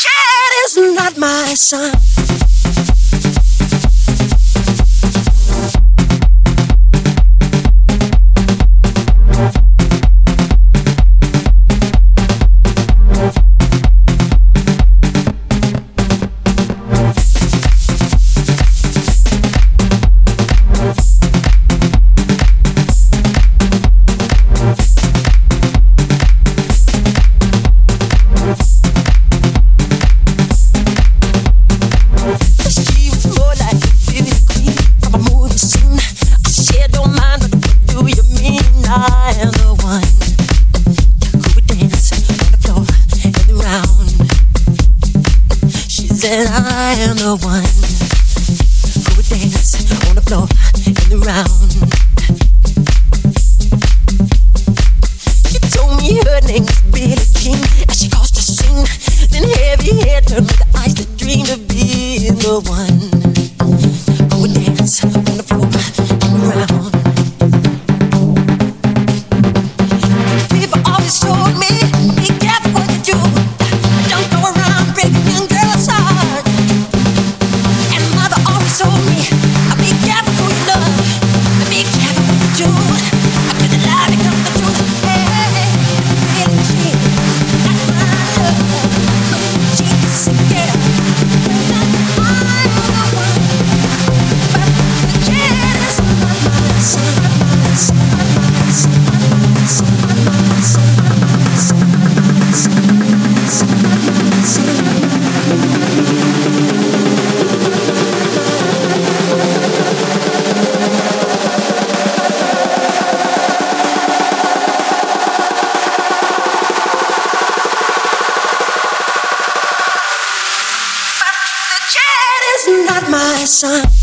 cat is not my son. I am the one who would dance on the floor and around. She told me her name was Billie Jean, and she caused a scene. Then heavy hair turned with the eyes that dreamed of being the one who would dance on the floor and around. People always told me, be careful what you do. Don't go around breaking young girls' hearts. Told me, be careful who you love, be careful what you do. After the lie becomes the truth. Hey, Billie Jean, not my love. She's a girl, not my one. But the cat is not my son, not my son, not my son, not my son, not my son, not my son, not my son, not my son, not my son. Not my son.